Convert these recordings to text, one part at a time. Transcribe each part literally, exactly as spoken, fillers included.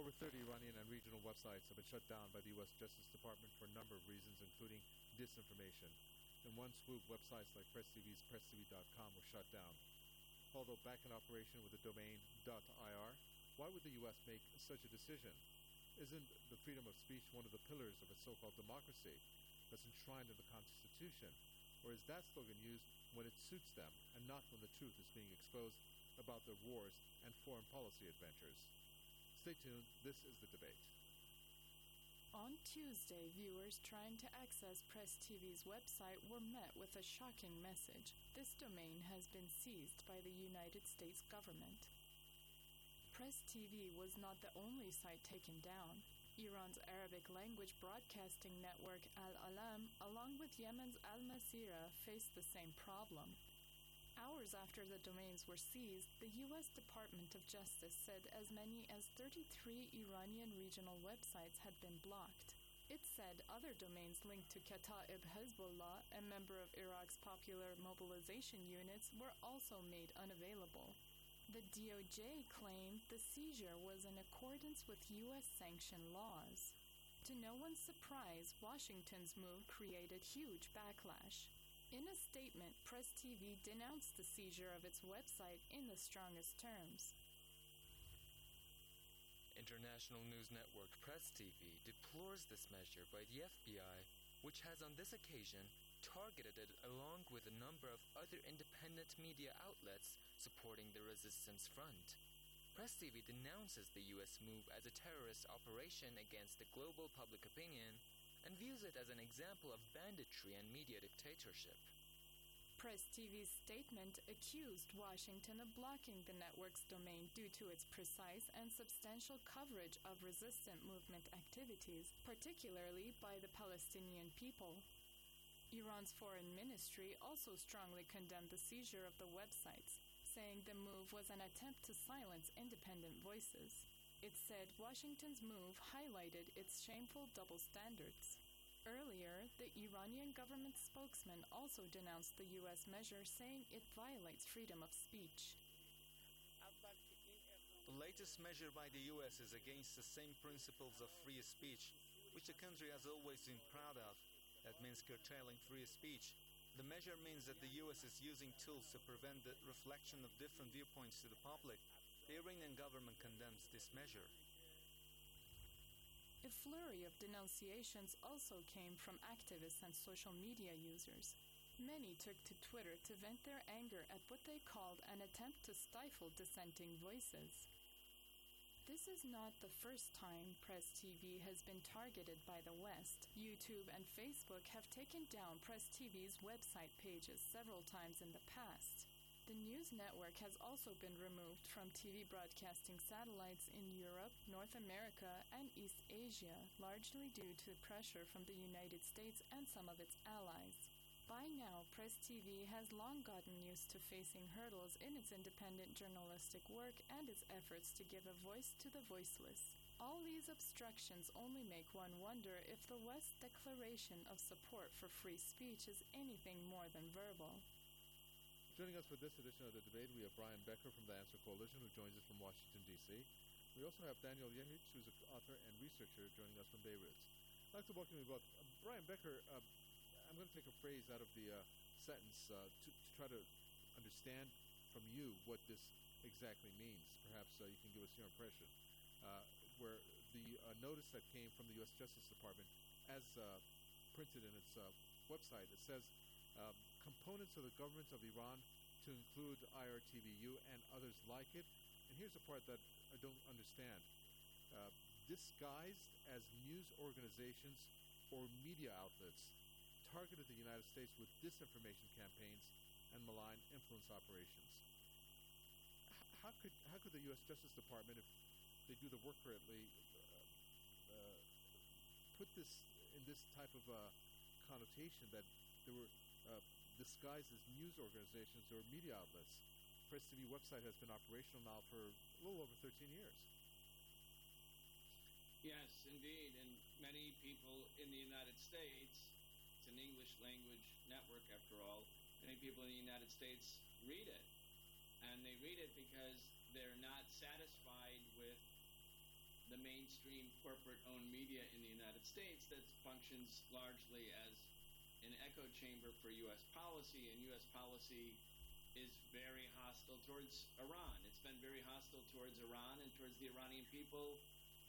Over thirty Iranian and regional websites have been shut down by the U S Justice Department for a number of reasons, including disinformation. In one swoop, websites like Press T V's press t v dot com were shut down. Although back in operation with the domain .ir, why would the U S make such a decision? Isn't the freedom of speech one of the pillars of its so-called democracy that's enshrined in the Constitution? Or is that slogan used when it suits them and not when the truth is being exposed about their wars and foreign policy adventures? Stay tuned. This is The Debate. On Tuesday, viewers trying to access Press T V's website were met with a shocking message. This domain has been seized by the United States government. Press T V was not the only site taken down. Iran's Arabic language broadcasting network Al-Alam, along with Yemen's Al-Masira, faced the same problem. Hours after the domains were seized, the U S Department of Justice said as many as thirty-three Iranian regional websites had been blocked. It said other domains linked to Kata'ib Hezbollah, a member of Iraq's popular mobilization units, were also made unavailable. The D O J claimed the seizure was in accordance with U S sanctioned laws. To no one's surprise, Washington's move created huge backlash. In a statement, Press T V denounced the seizure of its website in the strongest terms. International news network Press T V deplores this measure by the F B I, which has on this occasion targeted it along with a number of other independent media outlets supporting the resistance front. Press T V denounces the U S move as a terrorist operation against the global public opinion and views it as an example of banditry and media dictatorship. Press T V's statement accused Washington of blocking the network's domain due to its precise and substantial coverage of resistant movement activities, particularly by the Palestinian people. Iran's foreign ministry also strongly condemned the seizure of the websites, saying the move was an attempt to silence independent voices. It said Washington's move highlighted its shameful double standards. Earlier, the Iranian government spokesman also denounced the U S measure, saying it violates freedom of speech. The latest measure by the U S is against the same principles of free speech, which the country has always been proud of. That means curtailing free speech. The measure means that the U S is using tools to prevent the reflection of different viewpoints to the public. The Iranian government condemns this measure. A flurry of denunciations also came from activists and social media users. Many took to Twitter to vent their anger at what they called an attempt to stifle dissenting voices. This is not the first time Press T V has been targeted by the West. YouTube and Facebook have taken down Press T V's website pages several times in the past. The news network has also been removed from T V broadcasting satellites in Europe, North America, and East Asia, largely due to pressure from the United States and some of its allies. By now, Press T V has long gotten used to facing hurdles in its independent journalistic work and its efforts to give a voice to the voiceless. All these obstructions only make one wonder if the West's declaration of support for free speech is anything more than verbal. Joining us for this edition of The Debate, we have Brian Becker from the Answer Coalition, who joins us from Washington, D C We also have Daniel Yehic, who's an author and researcher, joining us from Beirut. I'd like to welcome you both. Uh, Brian Becker, uh, I'm going to take a phrase out of the uh, sentence uh, to, to try to understand from you what this exactly means. Perhaps uh, you can give us your impression. Uh, where the uh, notice that came from the U S Justice Department, as uh, printed in its uh, website, it says, uh, components of the government of Iran to include I R T V U and others like it. And here's the part that I don't understand. Uh, disguised as news organizations or media outlets targeted the United States with disinformation campaigns and malign influence operations. H- how could how could the U S Justice Department, if they do the work correctly, uh, uh, put this in this type of uh, connotation that there were uh, disguised as news organizations or media outlets? Press T V website has been operational now for a little over thirteen years. Yes, indeed. And many people in the United States, it's an English language network after all, many people in the United States read it. And they read it because they're not satisfied with the mainstream corporate-owned media in the United States that functions largely as an echo chamber for U S policy, and U S policy is very hostile towards Iran. It's been very hostile towards Iran and towards the Iranian people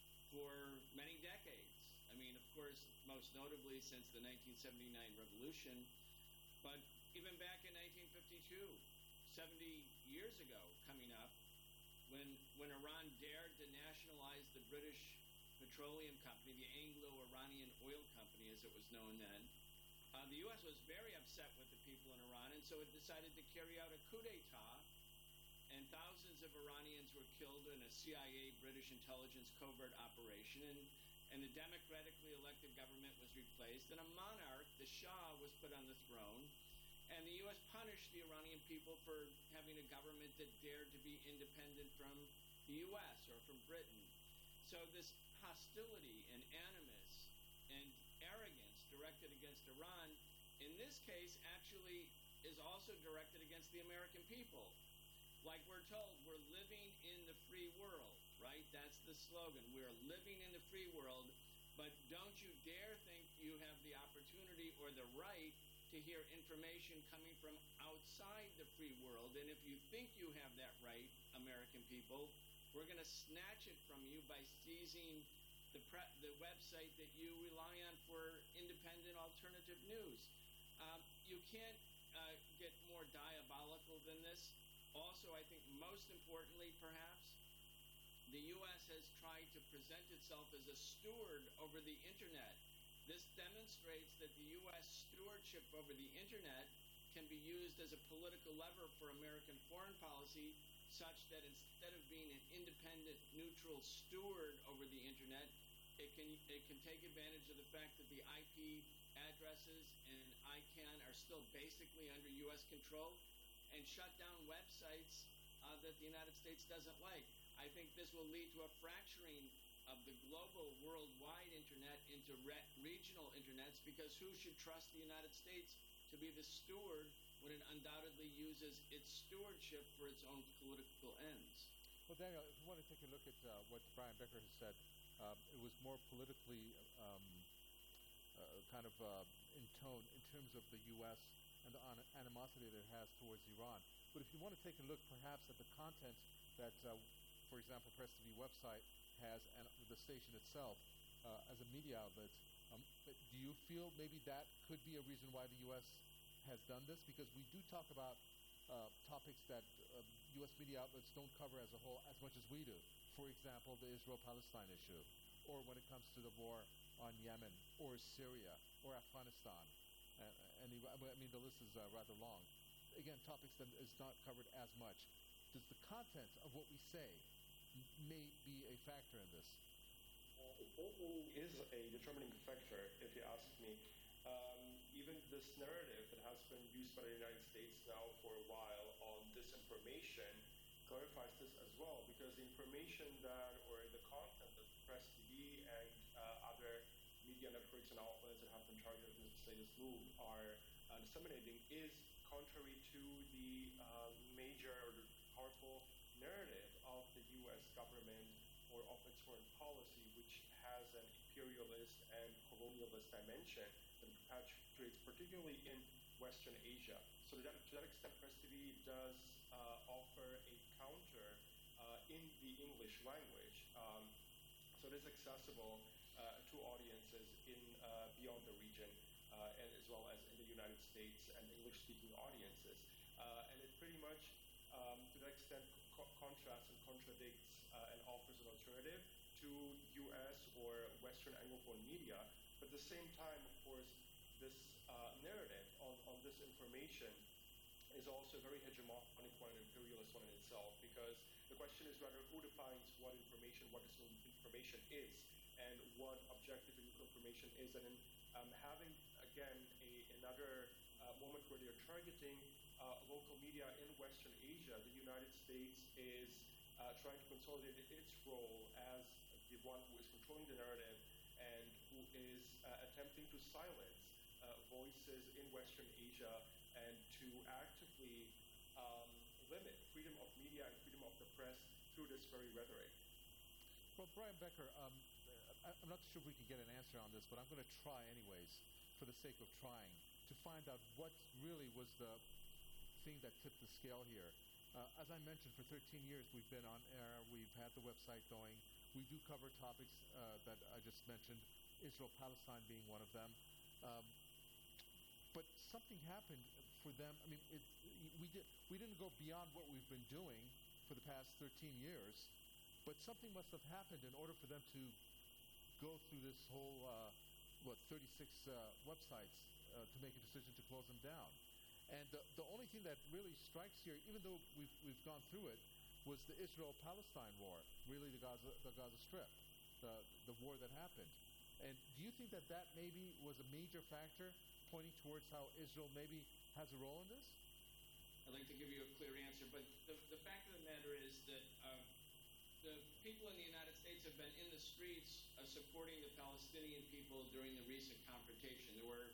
for many decades. I mean, of course, most notably since the nineteen seventy-nine revolution, but even back in nineteen fifty-two, seventy years ago coming up, when when Iran dared to nationalize the British Petroleum Company, the Anglo-Iranian Oil Company as it was known then, uh, the U S was very upset with the people in Iran, and so it decided to carry out a coup d'etat, and thousands of Iranians were killed in a C I A British intelligence covert operation, and, and the democratically elected government was replaced, and a monarch, the Shah, was put on the throne, and the U S punished the Iranian people for having a government that dared to be independent from the U S or from Britain. So this hostility and animus and arrogance directed against Iran, in this case, actually is also directed against the American people. Like we're told, we're living in the free world, right? That's the slogan. We're living in the free world, but don't you dare think you have the opportunity or the right to hear information coming from outside the free world. And if you think you have that right, American people, we're going to snatch it from you by seizing the pre- the website that you rely on for independent alternative news. Um, you can't uh, get more diabolical than this. Also, I think most importantly, perhaps, the U S has tried to present itself as a steward over the Internet. This demonstrates that the U S stewardship over the Internet can be used as a political lever for American foreign policy, such that instead of being an independent, neutral steward over the Internet, it can it can take advantage of the fact that the I P addresses and I CANN are still basically under U S control, and shut down websites uh, that the United States doesn't like. I think this will lead to a fracturing of the global, worldwide Internet into re- regional Internets, because who should trust the United States to be the steward when it undoubtedly uses its stewardship for its own political ends? Well, Daniel, if you want to take a look at uh, what Brian Becker has said, um, it was more politically um, uh, kind of uh, in tone in terms of the U S and the an- animosity that it has towards Iran. But if you want to take a look perhaps at the content that, uh, for example, Press T V website has, and the station itself uh, as a media outlet, um, do you feel maybe that could be a reason why the U S has done this? Because we do talk about uh, topics that uh, U S media outlets don't cover as a whole as much as we do. For example, the Israel-Palestine issue, or when it comes to the war on Yemen, or Syria, or Afghanistan. And, and the, I mean, the list is uh, rather long. Again, topics that is not covered as much. Does the content of what we say m- may be a factor in this? Uh, it certainly is a determining factor, if you ask me. Um, even this narrative that has been used by the United States now for a while on disinformation clarifies this as well, because the information that, or the content that Press T V and uh, other media networks and outlets that have been targeted in this latest move are uh, disseminating is contrary to the uh, major or the powerful narrative of the U S government or of its foreign policy, which has an imperialist and colonialist dimension that perpetuates particularly in Western Asia. So to that, to that extent, Press T V does uh, offer a counter uh, in the English language. Um, so it is accessible uh, to audiences in uh, beyond the region, uh, and as well as in the United States and English-speaking audiences. Uh, and it pretty much, um, to that extent, co- contrasts and contradicts uh, and offers an alternative to U S or Western Anglophone media. But at the same time, of course, this uh, narrative on, on this information is also a very hegemonic one and imperialist one in itself, because the question is rather who defines what information, what this information is, and what objective information is. And in um, having, again, a, another uh, moment where they're targeting uh, local media in Western Asia, the United States is uh, trying to consolidate its role as the one who is controlling the narrative and who is uh, attempting to silence uh, voices in Western Asia and to actively um, limit freedom of media and freedom of the press through this very rhetoric. Well, Brian Becker, um, I, I'm not sure if we can get an answer on this, but I'm going to try anyways, for the sake of trying, to find out what really was the thing that tipped the scale here. Uh, as I mentioned, for thirteen years we've been on air, we've had the website going, we do cover topics uh, that I just mentioned, Israel-Palestine being one of them. Um, but something happened for them. I mean, it, we, did, we didn't go beyond what we've been doing for the past thirteen years, but something must have happened in order for them to go through this whole, uh, what, thirty-six uh, websites uh, to make a decision to close them down. And the, the only thing that really strikes here, even though we've, we've gone through it, was the Israel-Palestine war, really the Gaza, the Gaza Strip, the, the war that happened. And do you think that that maybe was a major factor pointing towards how Israel maybe has a role in this? I'd like to give you a clear answer, but the, the fact of the matter is that uh, the people in the United States have been in the streets uh, supporting the Palestinian people during the recent confrontation. There were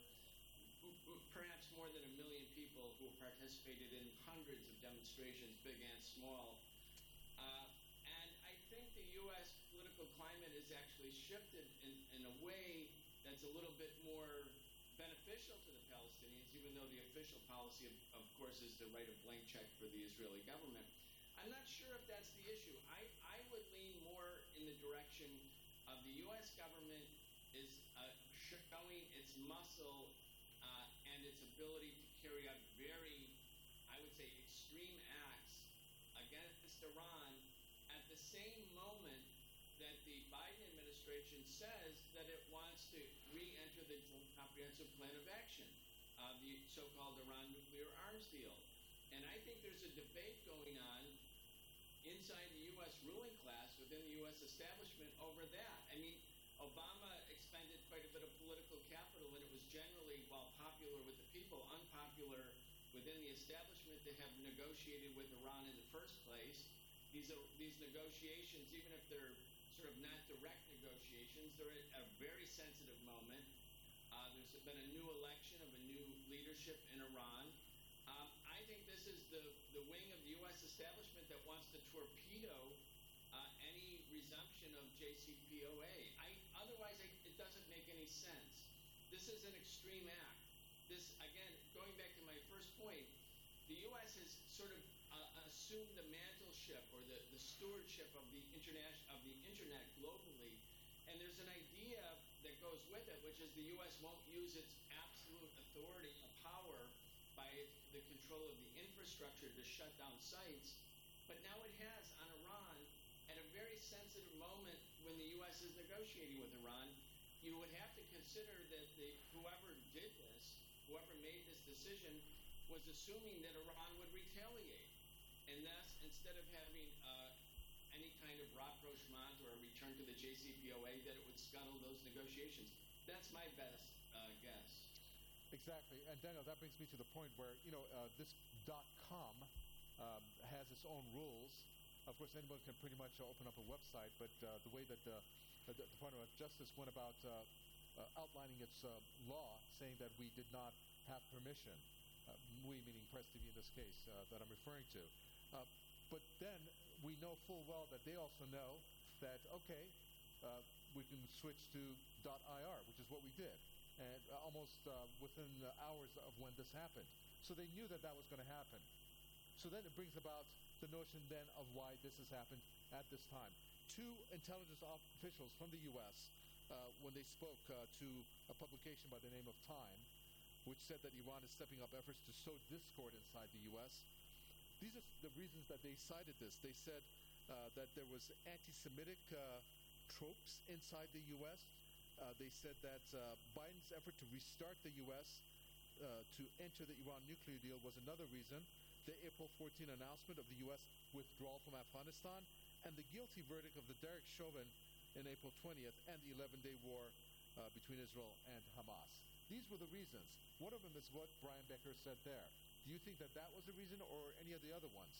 perhaps more than a million people who participated in hundreds of demonstrations, big and small. Uh, and I think the U S political climate has actually shifted in, in a way that's a little bit more beneficial to the Palestinians, even though the official policy, of, of course, is to write a blank check for the Israeli government. I'm not sure if that's the issue. I, I would lean more in the direction of the U S government is uh, showing its muscle uh, and its ability to carry out very, I would say, extreme acts against Iran at the same moment that the Biden administration says that it wants to re-enter the Joint Comprehensive Plan of Action, uh, the so-called Iran nuclear arms deal. And I think there's a debate going on inside the U S ruling class, within the U S establishment, over that. I mean, Obama expended quite a bit of political capital, and it was generally, while popular with the people, unpopular within the establishment to have negotiated with Iran in the first place. These are, these negotiations, even if they're sort of not direct negotiations, they're at a very sensitive moment. Uh, there's been a new election of a new leadership in Iran. Um, I think this is the, the wing of the U S establishment that wants to torpedo uh, any resumption of J C P O A. I, otherwise, I, it doesn't make any sense. This is an extreme act. This, again, going back to my first point, the U S has sort of uh, assumed the mantleship or the, the stewardship of the international of the internet globally, and there's an idea that goes with it, which is the U S won't use its absolute authority and power by the control of the infrastructure to shut down sites, but now it has on Iran at a very sensitive moment when the U S is negotiating with Iran. You would have to consider that the, whoever did this, whoever made this decision, was assuming that Iran would retaliate. And thus, instead of having uh, any kind of rapprochement or a return to the J C P O A, that it would scuttle those negotiations. That's my best uh, guess. Exactly. And Daniel, that brings me to the point where, you know, uh, this .com um, has its own rules. Of course, anyone can pretty much uh, open up a website, but uh, the way that the, the Department of Justice went about uh, uh, outlining its uh, law, saying that we did not have permission, uh, we meaning Press T V in this case uh, that I'm referring to. Uh, but then we know full well that they also know that, okay, uh, we can switch to .ir, which is what we did, and uh, almost uh, within the hours of when this happened. So they knew that that was going to happen. So then it brings about the notion then of why this has happened at this time. Two intelligence officials from the U S, uh, when they spoke uh, to a publication by the name of Time, which said that Iran is stepping up efforts to sow discord inside the U S, these are the reasons that they cited this. They said uh, that there was anti-Semitic uh, tropes inside the U S. Uh, they said that uh, Biden's effort to restart the U S uh, to enter the Iran nuclear deal was another reason. The April fourteenth announcement of the U S withdrawal from Afghanistan, and the guilty verdict of the Derek Chauvin in April twentieth, and the eleven-day war uh, between Israel and Hamas. These were the reasons. One of them is what Brian Becker said there. Do you think that that was the reason, or any of the other ones?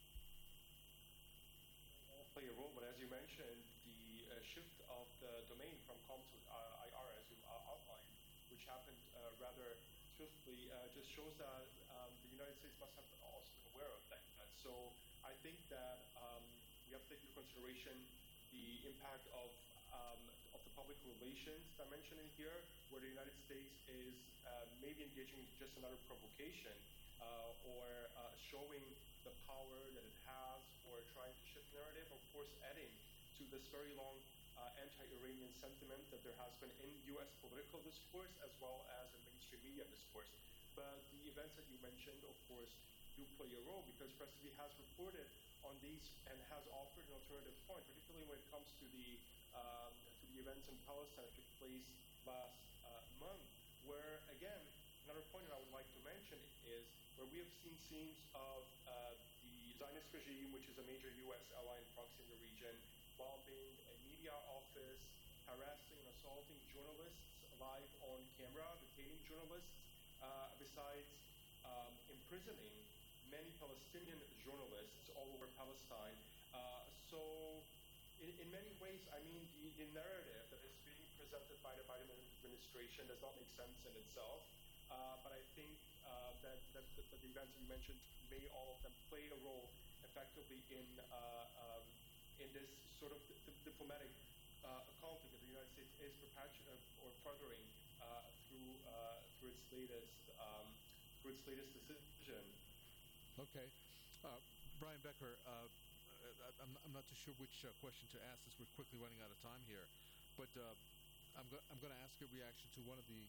All play a role, but as you mentioned, the uh, shift of the domain from com to uh, I R, as you uh, outlined, which happened uh, rather swiftly, uh, just shows that um, the United States must have also been aware of that. And so I think that um, we have to take into consideration the impact of um, of the public relations dimension in here, where the United States is uh, maybe engaging in just another provocation uh, or uh, showing the power that it has, or trying to shift narrative, of course adding to this very long uh, anti-Iranian sentiment that there has been in U S political discourse as well as in mainstream media discourse. But the events that you mentioned, of course, do play a role, because Press T V has reported on these and has offered an alternative point, particularly when it comes to the um, to the events in Palestine that took place last uh, month, where, again, another point that I would like to mention is where we have seen scenes of uh, the Zionist regime, which is a major U S ally and proxy in the region, bombing a media office, harassing and assaulting journalists live on camera, detaining journalists, uh, besides um, imprisoning many Palestinian journalists all over Palestine. Uh, so in, in many ways, I mean, the, the narrative that is being presented by the Biden administration does not make sense in itself. Uh, but I think uh, that, that, that, that the events you mentioned may all of them play a role effectively in uh, um, in this sort of di- diplomatic uh, conflict that the United States is perpetuating or furthering uh, through uh, through its latest um, through its latest decision. Okay. Uh, Brian Becker, uh, I'm, I'm not too sure which uh, question to ask, as we're quickly running out of time here. But uh, I'm, go- I'm going to ask your reaction to one of the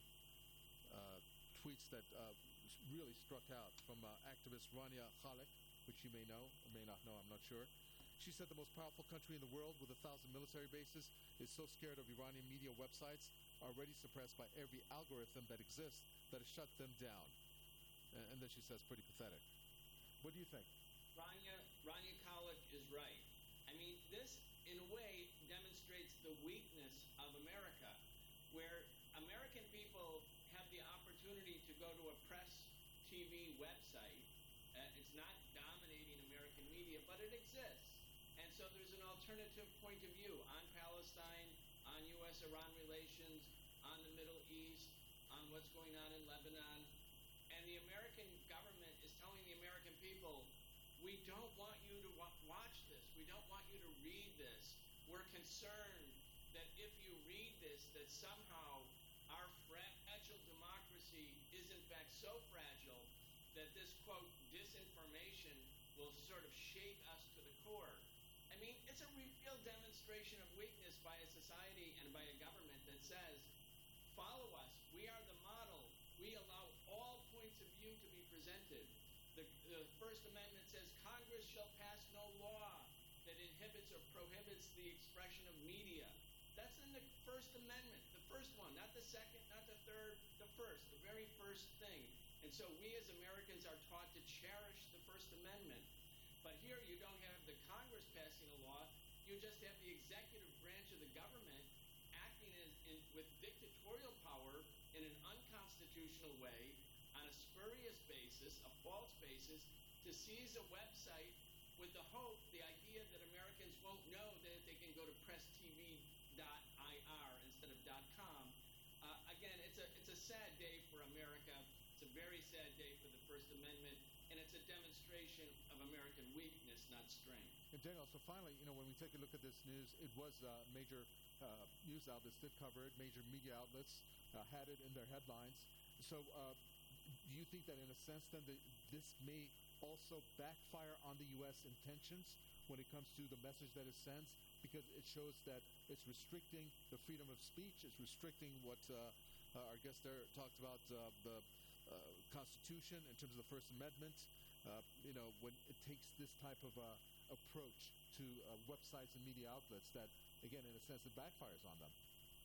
uh, tweets that uh, really struck out from uh, activist Rania Khalek, which you may know or may not know, I'm not sure. She said the most powerful country in the world with a thousand military bases is so scared of Iranian media websites already suppressed by every algorithm that exists that it shut them down. And, and then she says, pretty pathetic. What do you think? Rania, Rania Khalek is right. I mean, this, in a way, demonstrates the weakness of America, where American people have the opportunity to go to a Press T V website. Uh, it's not dominating American media, but it exists. And so there's an alternative point of view on Palestine, on U S Iran relations, on the Middle East, on what's going on in Lebanon. And the American government is telling the American people, we don't want you to wa- watch this. We don't want you to read this. We're concerned that if you read this, that somehow our fragile democracy is in fact so fragile that this, quote, disinformation will sort of shake us to the core. I mean, it's a real demonstration of weakness by a society and by a government that says, follow us. We are the model. We allow all points of view to be presented. The, the First Amendment says Congress shall pass no law that inhibits or prohibits the expression of media. That's in the First Amendment, the first one, not the second, not the third, the first, the very first thing. And so we as Americans are taught to cherish the First Amendment. But here you don't have the Congress passing a law, you just have the executive branch of the government acting in, in, with dictatorial power in an unconstitutional way on a spurious basis, a false basis, to seize a website with the hope, the idea that Americans won't know that they can go to press T V dot I R instead of .com. Uh, again, it's a it's a sad day for America. It's a very sad day for the First Amendment, and it's a demonstration of American weakness, not strength. And Daniel, so finally, you know, when we take a look at this news, it was uh, major uh, news outlets did cover it, major media outlets uh, had it in their headlines. So uh, do you think that in a sense then that this may also backfire on the U S intentions when it comes to the message that it sends? Because it shows that it's restricting the freedom of speech, it's restricting what uh, uh, our guest there talked about, uh, the uh, Constitution in terms of the First Amendment. Uh, you know, when it takes this type of uh, approach to uh, websites and media outlets that, again, in a sense, it backfires on them.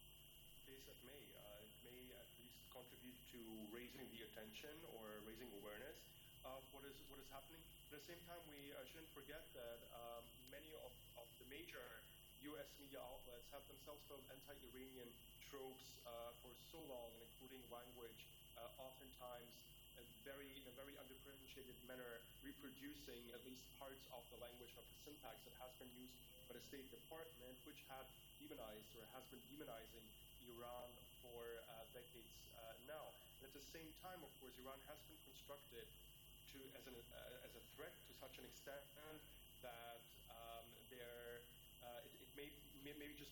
Case it may. Uh, it may at least contribute to raising the attention or raising awareness of what is what is happening. But at the same time, we uh, shouldn't forget that um, many of, of the major U S media outlets have themselves felt anti-Iranian tropes uh, for so long, including language, uh, oftentimes a very, in a very undifferentiated manner, reproducing at least parts of the language of the syntax that has been used by the State Department, which had demonized or has been demonizing Iran for uh, decades uh, now. And at the same time, of course, Iran has been constructed to as, an, uh, as a threat to such an extent that um, there, uh, it, it may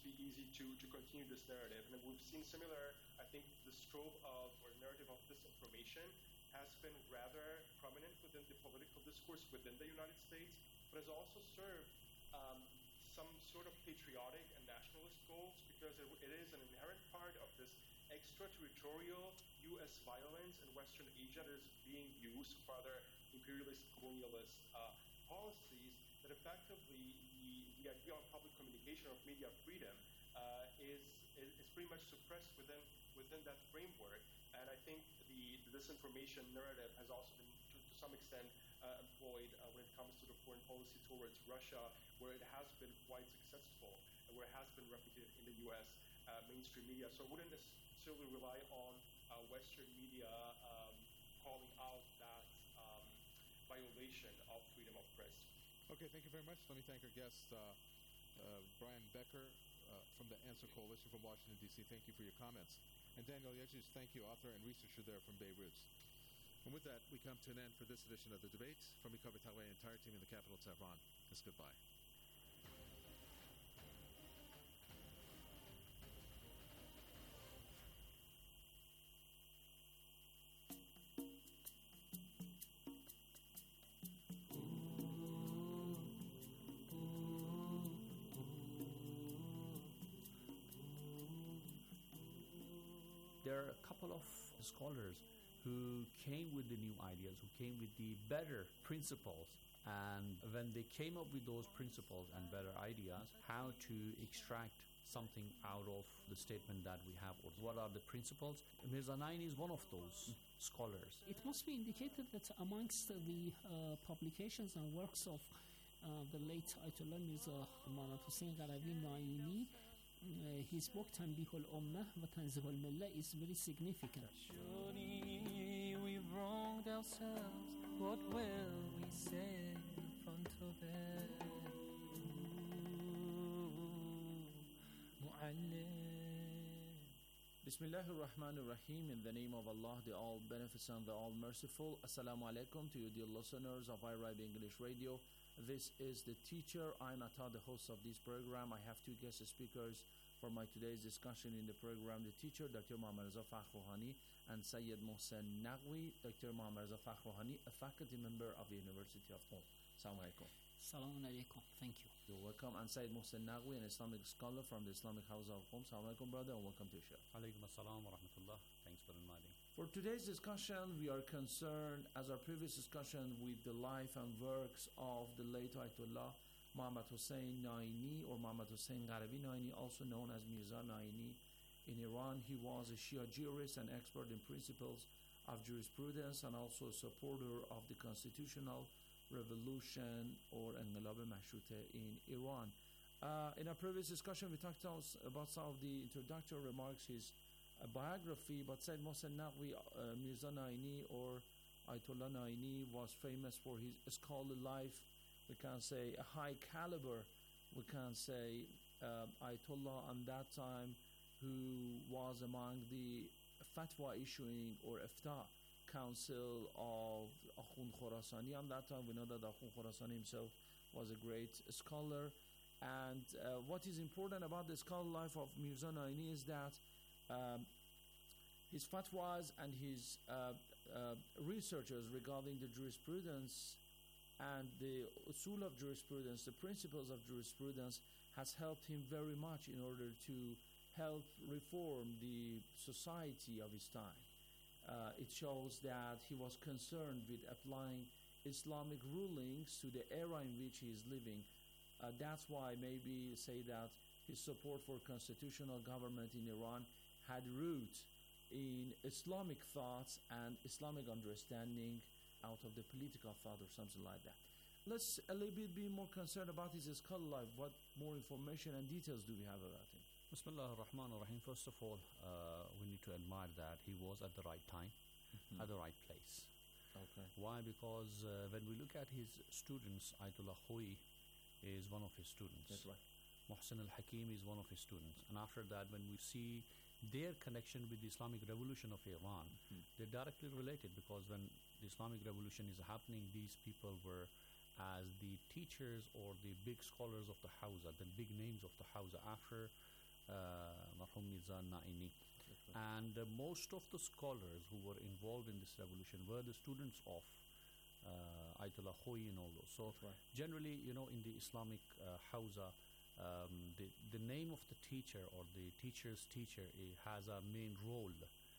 be easy to, to continue this narrative. And we've seen similar, I think the scope of or narrative of disinformation has been rather prominent within the political discourse within the United States, but has also served um, some sort of patriotic and nationalist goals, because it, it is an inherent part of this extraterritorial U S violence in Western Asia that is being used for other imperialist, colonialist uh, policies, that effectively the, the idea of public communication, of media freedom, uh, is, is is pretty much suppressed within within that framework. And I think the, the disinformation narrative has also been, to, to some extent, uh, employed uh, when it comes to the foreign policy towards Russia, where it has been quite successful, and where it has been replicated in the U S uh, mainstream media. So I wouldn't necessarily rely on uh, Western media um, calling out that um, violation of freedom of press. Okay, thank you very much. Let me thank our guest, uh, uh, Brian Becker uh, from the Answer Coalition from Washington, D C. Thank you for your comments. And Daniel Yeghish, thank you, author and researcher there from Beirut. And with that, we come to an end for this edition of The Debate. From me, Kaveh Taghweh, and the entire team in the capital, Tehran, it's goodbye. There are a couple of scholars who came with the new ideas, who came with the better principles, and when they came up with those principles and better ideas, how to extract something out of the statement that we have, or what are the principles. Mirza Naini is one of those scholars. It must be indicated that amongst the uh, publications and works of uh, the late Ayatollah Mirza Muhammad Hussein Gharavi Naini, Uh, his book Tanbih al-Ummah wa Tanzih al-Millah is very significant. Surely we've wronged ourselves. What will we say in front of it? Mu'allim. Bismillahir Rahmanir Rahim. In the name of Allah, the All Beneficent, the All Merciful. Assalamu alaikum to you, dear listeners of I R I B English Radio. This is the teacher. I'm Atta, the host of this program. I have two guest speakers for my today's discussion in the program. The teacher, Doctor Mohammad Reza Fakhrouhani, and Sayyid Mohsen Naqvi. Doctor Mohammad Reza Fakhrouhani, a faculty member of the University of Qom. Assalamu alaikum. Assalamu alaikum. Thank you. You're welcome. And Sayyid Mohsen Naqvi, an Islamic scholar from the Islamic House of Qom. Assalamu alaikum, brother, and welcome to the show. Alaikum assalam wa rahmatullah. Thanks for inviting. For today's discussion, we are concerned, as our previous discussion, with the life and works of the late Ayatollah Muhammad Hussein Naini, or Muhammad Hussein Gharavi Naini, also known as Mirza Naini. In Iran, he was a Shia jurist and expert in principles of jurisprudence, and also a supporter of the constitutional revolution, or Inqilab Mashrute, in Iran. Uh, in our previous discussion, we talked about some of the introductory remarks, his a biography, but Sayyid Mohsen Naqvi, uh, Mirza Naini, or Ayatollah Naini, was famous for his scholarly life. We can say a high caliber, we can say uh, Ayatollah on that time, who was among the fatwa issuing or Ifta council of Akhund Khorasani. On that time, we know that Akhund Khorasani himself was a great scholar. And uh, what is important about the scholarly life of Mirza Naini is that Um, his fatwas and his uh, uh, researches regarding the jurisprudence and the usul of jurisprudence, the principles of jurisprudence, has helped him very much in order to help reform the society of his time. Uh, it shows that he was concerned with applying Islamic rulings to the era in which he is living. Uh, that's why maybe say that his support for constitutional government in Iran had roots in Islamic thoughts and Islamic understanding out of the political thought or something like that. Let's a little bit be more concerned about his scholarly life. What more information and details do we have about him? Bismillah ar-Rahman ar-Rahim. First of all, uh, we need to admire that he was at the right time, mm-hmm. at the right place. Okay. Why? Because uh, when we look at his students, Ayatollah Khoi is one of his students. That's right. Mohsen al-Hakim is one of his students. And after that, when we see their connection with the Islamic Revolution of Iran, mm. they're directly related, because when the Islamic Revolution is happening, these people were as the teachers or the big scholars of the Hawza, the big names of the Hawza. After Mirza Naini. And uh, most of the scholars who were involved in this revolution were the students of uh, Ayatollah Khoei and all those. So right. generally, you know, in the Islamic uh, Hawza, um, the, the name of the teacher or the teacher's teacher uh, has a main role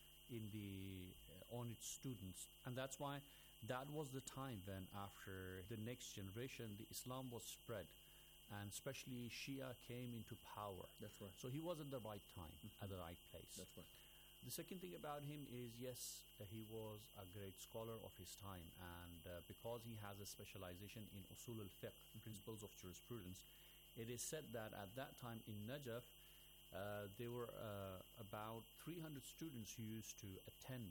in the uh, on its students. And that's why that was the time when, after the next generation, the Islam was spread. And especially Shia came into power. That's right. So he was at the right time, mm-hmm. at the right place. That's right. The second thing about him is, yes, uh, he was a great scholar of his time, and uh, because he has a specialization in usul al-fiqh, mm-hmm. principles of jurisprudence, it is said that at that time in Najaf, uh, there were uh, about three hundred students who used to attend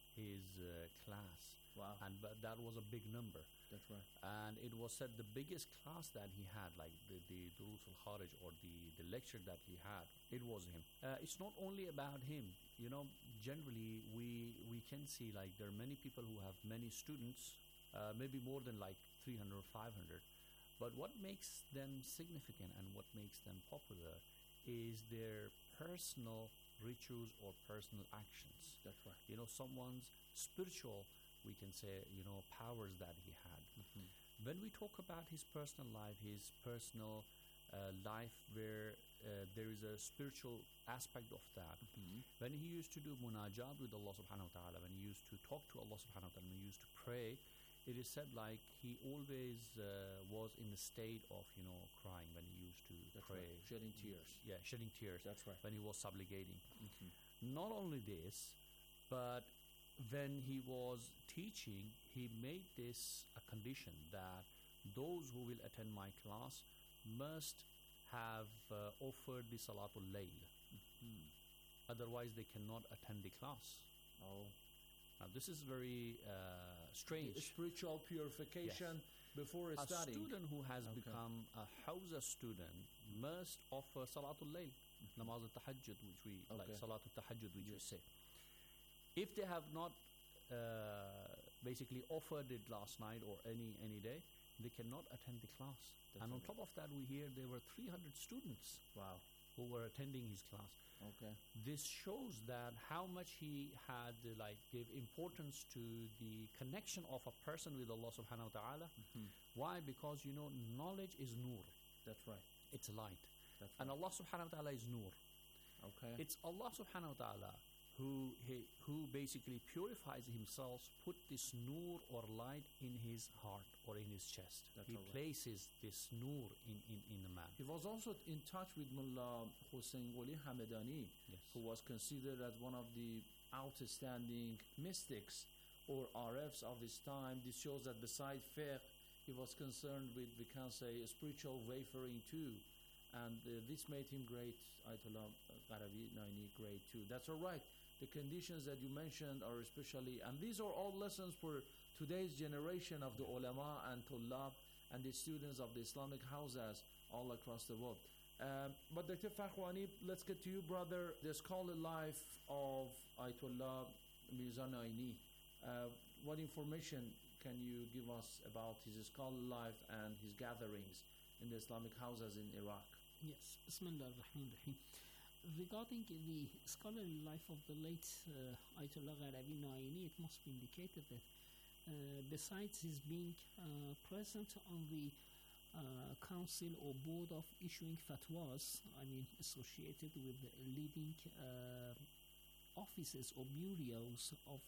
his uh, class. Wow. And but that was a big number. That's right. And it was said the biggest class that he had, like the, the Durus al-Kharij or the, the lecture that he had, it was him. Uh, it's not only about him. You know, generally we we can see like there are many people who have many students, uh, maybe more than like three hundred or five hundred. But what makes them significant and what makes them popular is their personal rituals or personal actions. That's right. You know, someone's spiritual, we can say, you know, powers that he had. Mm-hmm. When we talk about his personal life, his personal uh, life where uh, there is a spiritual aspect of that, mm-hmm. when he used to do munajat with Allah subhanahu wa ta'ala, when he used to talk to Allah subhanahu wa ta'ala, when he used to pray, it is said like he always uh, was in a state of, you know, crying when he used to That's pray. Right. Shedding tears. Yeah, shedding tears. That's right. When he was subjugating. Mm-hmm. Not only this, but when he was teaching, he made this a condition that those who will attend my class must have uh, offered the Salatul Layl. Mm-hmm. Otherwise, they cannot attend the class. Oh. Now, this is very uh, strange. The spiritual purification yes. before a studying. A student who has okay. become a Hawza student must offer Salatul Layl, mm-hmm. Namaz al-Tahajjud, which we, okay. like Salatul Tahajjud, which yes. we say. If they have not uh, basically offered it last night or any any day, they cannot attend the class. That's and on right. top of that, we hear there were three hundred students wow. who were attending his class. Okay. This shows that how much he had uh, like gave importance to the connection of a person with Allah subhanahu wa ta'ala. Mm-hmm. Why? Because, you know, knowledge is nur. That's right. It's light. That's right. And Allah subhanahu wa ta'ala is nur. Okay. It's Allah subhanahu wa ta'ala who he, who basically purifies himself, put this nur or light in his heart or in his chest. That's he right. places this nur in, in, in a man. He was also in touch with Mullah Hussein Wali Hamedani, yes. who was considered as one of the outstanding mystics or Arifs of his time. This shows that besides fiqh, he was concerned with, we can say, spiritual wayfaring too. And uh, this made him great, Ayatollah Gharavi Naini, great too. That's all right. The conditions that you mentioned are especially, and these are all lessons for today's generation of the ulama and tullab and the students of the Islamic houses all across the world. Um, but Doctor Fakhwani, let's get to you, brother. The scholarly life of Ayatollah Mirza Naini. Uh, what information can you give us about his scholarly life and his gatherings in the Islamic houses in Iraq? Yes, Bismillah ar-Rahman ar-Rahim. Regarding the scholarly life of the late uh, Ayatollah Gharavi Naini, it must be indicated that uh, besides his being uh, present on the uh, council or board of issuing fatwas, I mean associated with leading uh, offices or bureaus of,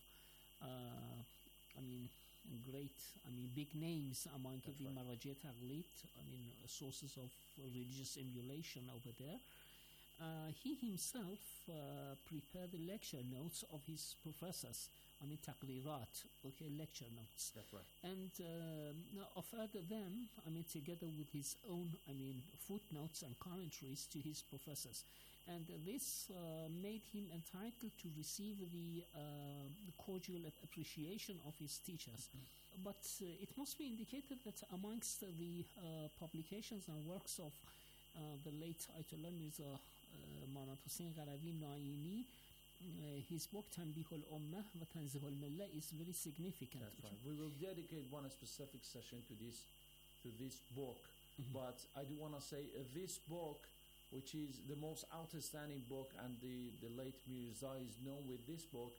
uh, I mean, great, I mean, big names among That's the right. Maraji Taglit, I mean, uh, sources of religious emulation over there. Uh, he himself uh, prepared the lecture notes of his professors, I mean, taqrirat, okay, lecture notes. That's right. And uh, offered them, I mean, together with his own, I mean, footnotes and commentaries to his professors. And uh, this uh, made him entitled to receive the, uh, the cordial appreciation of his teachers. Mm-hmm. But uh, it must be indicated that amongst the uh, publications and works of uh, the late Ayatollah Mirza Uh, Manat Hussein Gharavi Naini, uh, his book Tanbih al-Ummah wa Tanzih al-Millah is very significant. That's right. We will dedicate one specific session to this to this book. Mm-hmm. But I do want to say uh, this book which is the most outstanding book, and the, the late Mirza is known with this book,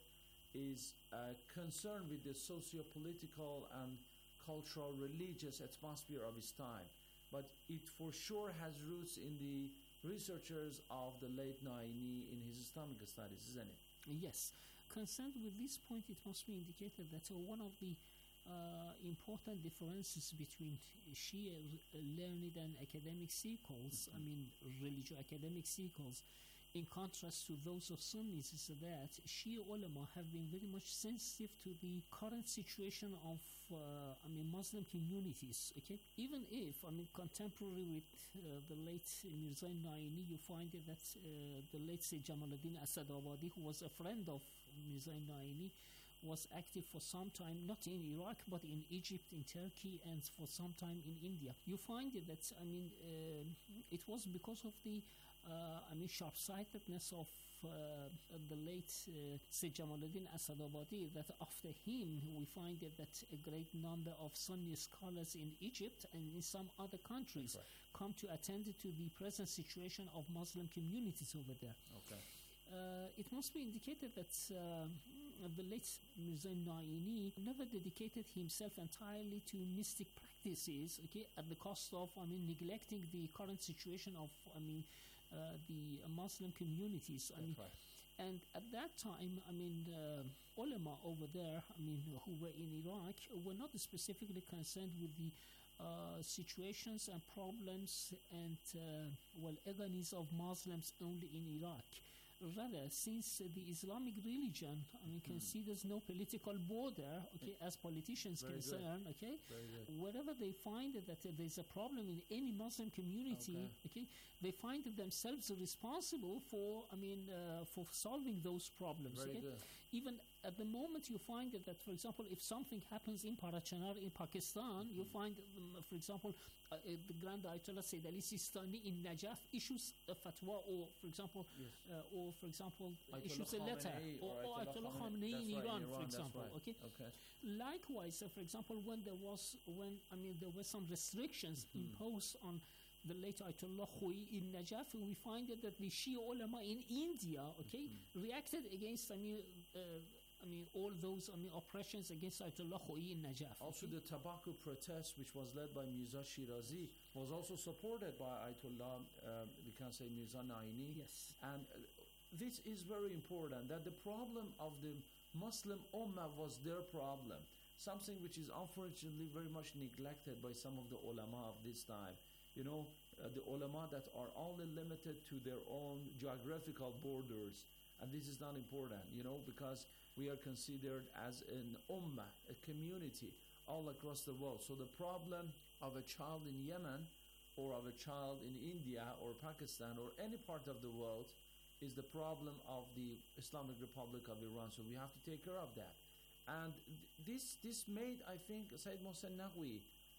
is uh, concerned with the socio-political and cultural, religious atmosphere of his time. But it for sure has roots in the researchers of the late Naini in his Islamic studies, isn't it? Yes. Concerned with this point, it must be indicated that uh, one of the uh, important differences between Shia learned and academic circles, mm-hmm. I mean religious academic circles, in contrast to those of Sunnis, is that Shia ulama have been very much sensitive to the current situation of, uh, I mean, Muslim communities. Okay, even if, I mean, contemporary with uh, the late Mirza Naini, you find that uh, the late Sayyid Jamaluddin Asadabadi, who was a friend of Mirza Naini, was active for some time, not in Iraq, but in Egypt, in Turkey, and for some time in India. You find that, I mean, uh, it was because of the Uh, I mean, sharp-sightedness of uh, the late uh, Sayyid Jamaluddin Asadabadi, that after him we find that a great number of Sunni scholars in Egypt and in some other countries right. come to attend to the present situation of Muslim communities over there. Okay. Uh, it must be indicated that uh, the late Mirza Naini never dedicated himself entirely to mystic practices, okay, at the cost of, I mean, neglecting the current situation of, I mean, Uh, the uh, Muslim communities. I That's mean, right. And at that time, I mean, uh, ulama over there, I mean, who were in Iraq, were not specifically concerned with the uh, situations and problems and, uh, well, agonies of Muslims only in Iraq. Rather, since uh, the Islamic religion, I mean, mm. considers no political border, okay, as politicians Very concern, good. okay, Very good. wherever they find that uh, there's a problem in any Muslim community, Okay. okay, they find themselves responsible for, I mean, uh, for solving those problems. Very okay? good. Even at the moment you find that, that, for example, if something happens in Parachanar in Pakistan, mm-hmm. you find, um, for example, uh, uh, the Grand Ayatollah Sayyid Ali Sistani in Najaf issues a fatwa, or, for example, Yes. uh, or, for example, Ayatollah issues a letter, Khamenei or, or Ayatollah Khamenei in That's right, Iran, in for Iran, that's example. right. Okay. Okay. Likewise, uh, for example, when there was, when I mean, there were some restrictions Mm-hmm. imposed on the late Ayatollah Khoi in Najaf, we find that the Shia ulama in India, okay, Mm-hmm. reacted against, I mean, uh, I mean, all those, I mean, oppressions against Ayatollah Khoi in Najaf. Also, okay? the tobacco protest, which was led by Mirza Shirazi, was also supported by Ayatollah, um, we can say Mirza Naini. Yes. And uh, this is very important, that the problem of the Muslim Ummah was their problem, something which is unfortunately very much neglected by some of the ulama of this time. You know, uh, the ulama that are only limited to their own geographical borders, and this is not important, you know, because we are considered as an ummah, a community all across the world. So the problem of a child in Yemen, or of a child in India or Pakistan or any part of the world, is the problem of the Islamic Republic of Iran. So we have to take care of that. And th- this this made, I think, Sayyid Mohsen Naqvi,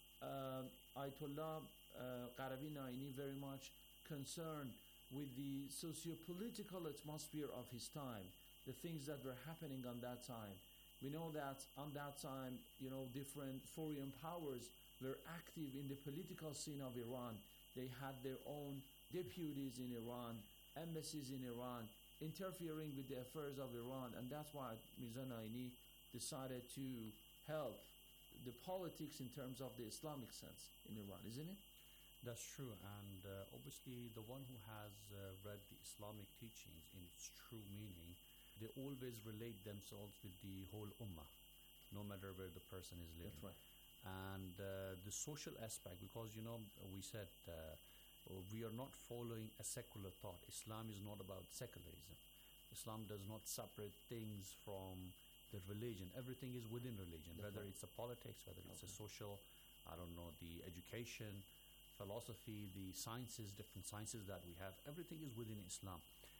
uh, Ayatollah uh, Qaravi Naini, very much concerned with the socio-political atmosphere of his time, the things that were happening on that time. We know that on that time, you know, different foreign powers were active in the political scene of Iran. They had their own deputies in Iran, embassies in Iran, interfering with the affairs of Iran, and that's why Mirza Naini decided to help the politics in terms of the Islamic sense in Iran, isn't it? That's true, and uh, obviously the one who has uh, read the Islamic teachings in its true meaning, they always relate themselves with the whole ummah, no matter where the person is living. That's right. And uh, the social aspect, because, you know, we said uh, we are not following a secular thought. Islam is not about secularism. Islam does not separate things from the religion. Everything is within religion, That's whether right. it's a politics, whether it's Okay. a social, I don't know, the education, philosophy, the sciences, different sciences that we have, everything is within Islam.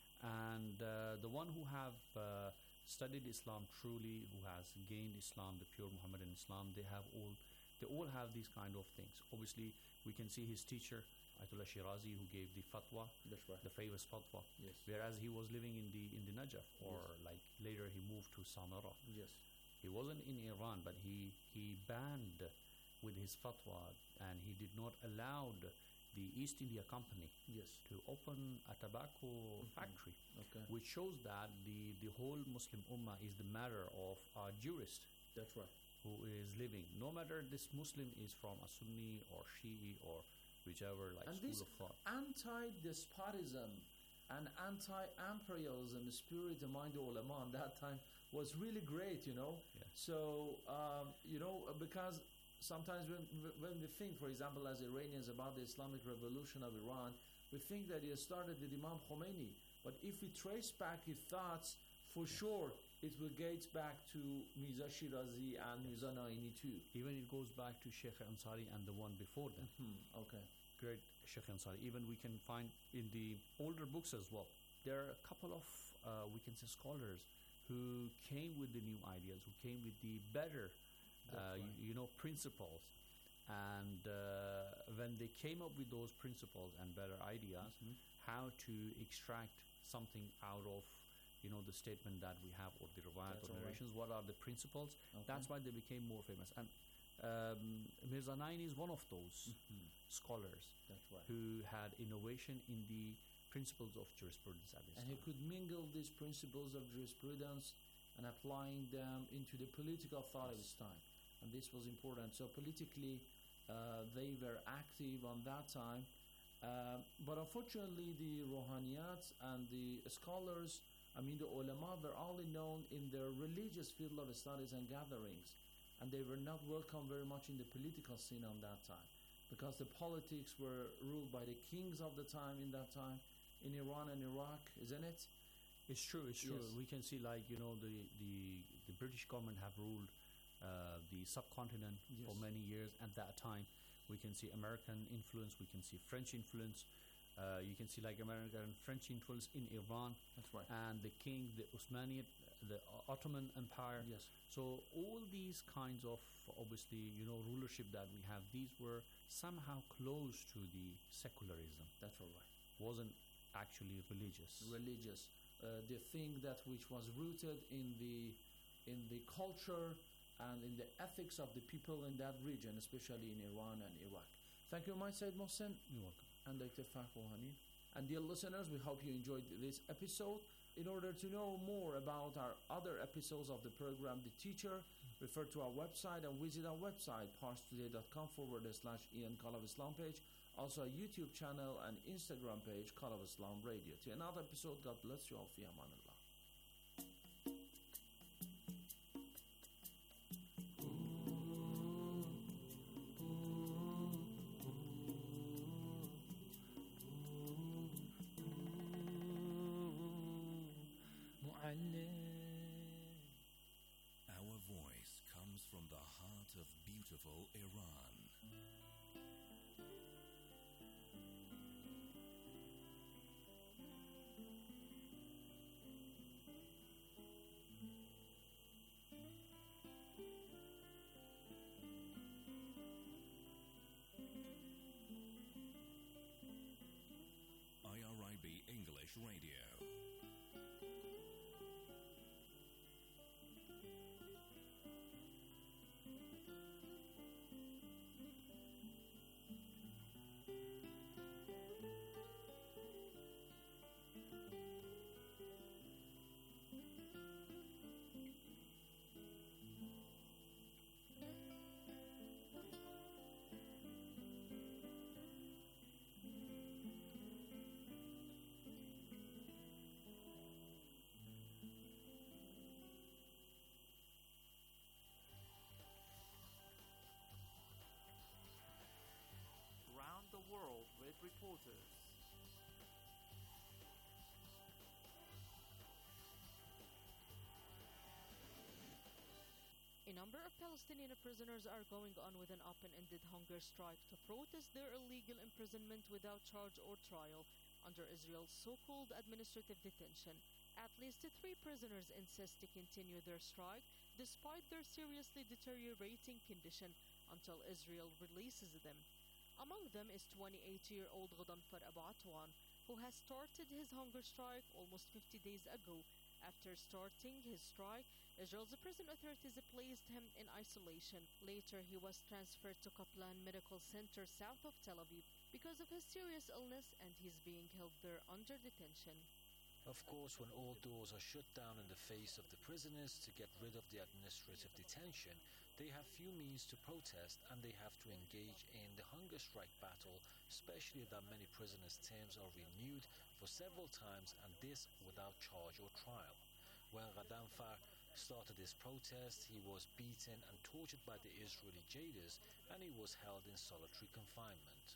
And uh, the one who have uh, studied Islam truly, who has gained Islam, the pure Muhammadan Islam, they have all, they all have these kind of things. Obviously, we can see his teacher, Ayatollah Shirazi, who gave the fatwa, That's right. the famous fatwa, Yes. whereas he was living in the in the Najaf, or Yes. like later he moved to Samara. Yes. He wasn't in Iran, but he he banned with his fatwa, and he did not allow the East India Company Yes. to open open a tobacco Mhm. factory, Okay, which shows that the, the whole Muslim Ummah is the matter of a jurist that's right. who is living. No matter this Muslim is from a Sunni or Shi'i or whichever like And school this of thought. anti-despotism and anti-imperialism spirit among the ulama at that time was really great, you know. Yeah. So, um, you know, uh, because sometimes when, when we think, for example, as Iranians about the Islamic Revolution of Iran, we think that it started with Imam Khomeini. But if we trace back his thoughts, for sure, it will get back to Mirza Shirazi and Mirza Naini too. Even it goes back to Sheikh Ansari and the one before them. Hmm. Okay. Great Sheikh Ansari. Even we can find in the older books as well. There are a couple of, uh, we can say, scholars who came with the new ideas, who came with the better, uh, That's you, right. you know, principles. And uh, when they came up with those principles and better ideas, Mhm. how to extract something out of, you know, the statement that we have or the riwayat That's or all right. narrations, what are the principles? Okay. That's why they became more famous. And um, Mirza Naini is one of those Mhm. scholars That's right. who had innovation in the principles of jurisprudence at this And time. he could mingle these principles of jurisprudence and applying them into the political thought of his time. And this was important. So politically, uh, they were active on that time. Um, but unfortunately, the Rohaniyat and the scholars, I mean the ulama, were only known in their religious field of studies and gatherings. And they were not welcome very much in the political scene on that time. Because the politics were ruled by the kings of the time in that time, in Iran and Iraq, isn't it? It's true, it's true. Yes. We can see, like, you know, the, the, the British government have ruled uh, the subcontinent for Yes. many years. At that time, we can see American influence, we can see French influence, uh, you can see like American French influence in Iran, That's right. and the king, the Osmanid, the Ottoman Empire. Yes. So all these kinds of, obviously, you know, rulership that we have, these were somehow close to the secularism. That's all right. Wasn't actually religious. Religious. Uh, the thing that which was rooted in the in the culture and in the ethics of the people in that region, especially in Iran and Iraq. Thank you, my Said Mohsen You're welcome. and Doctor Fakouhani. And dear listeners, we hope you enjoyed this episode. In order to know more about our other episodes of the program, The Teacher, refer to our website and visit our website, parstoday.com forward slash Ian Call of Islam page. Also a YouTube channel and Instagram page, Call of Islam Radio. To another episode, God bless you all. Fi amanillah. Our voice comes from the heart of beautiful Iran. I R I B English Radio. Round the world with reporters. A number of Palestinian prisoners are going on with an open-ended hunger strike to protest their illegal imprisonment without charge or trial under Israel's so-called administrative detention. At least three prisoners insist to continue their strike despite their seriously deteriorating condition until Israel releases them. Among them is twenty-eight-year-old Ghadanfar Abu Atwan, who has started his hunger strike almost fifty days ago After starting his strike, Israel's prison authorities placed him in isolation. Later, he was transferred to Kaplan Medical Center south of Tel Aviv because of his serious illness, and he's being held there under detention. Of course, when all doors are shut down in the face of the prisoners to get rid of the administrative detention, they have few means to protest, and they have to engage in the hunger strike battle, especially that many prisoners' terms are renewed for several times, and this without charge or trial. When Ghaddafi started his protest, he was beaten and tortured by the Israeli jailers, and he was held in solitary confinement.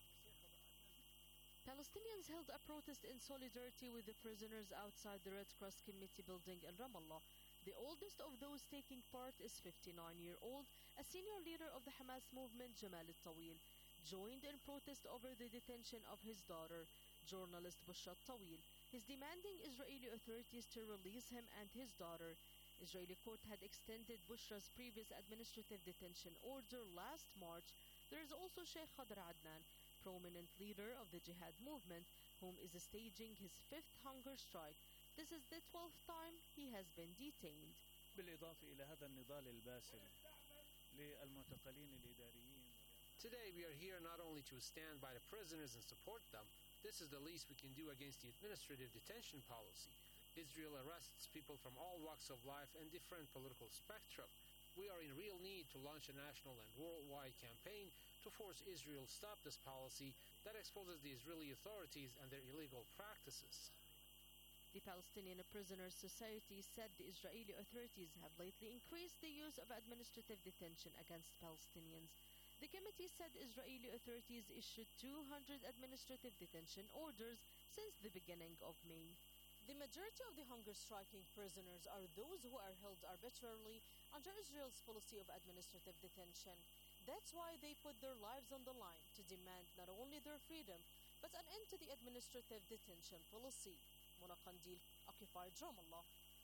Palestinians held a protest in solidarity with the prisoners outside the Red Cross Committee building in Ramallah. The oldest of those taking part is fifty-nine-year-old, a senior leader of the Hamas movement, Jamal al-Tawil, joined in protest over the detention of his daughter, journalist Bushra al-Tawil. He's demanding Israeli authorities to release him and his daughter. Israeli court had extended Bushra's previous administrative detention order last March. There is also Sheikh Khadr Adnan, prominent leader of the jihad movement, whom is staging his fifth hunger strike. This is the twelfth time he has been detained. بالإضافة إلى هذا النضال الباسل للمعتقلين الإداريين. Today we are here not only to stand by the prisoners and support them. This is the least we can do against the administrative detention policy. Israel arrests people from all walks of life and different political spectrum. We are in real need to launch a national and worldwide campaign to force Israel to stop this policy that exposes the Israeli authorities and their illegal practices. The Palestinian Prisoners Society said the Israeli authorities have lately increased the use of administrative detention against Palestinians. The committee said Israeli authorities issued two hundred administrative detention orders since the beginning of May. The majority of the hunger striking prisoners are those who are held arbitrarily under Israel's policy of administrative detention. That's why they put their lives on the line to demand not only their freedom, but an end to the administrative detention policy. Mona Qandil, Occupied Ramallah.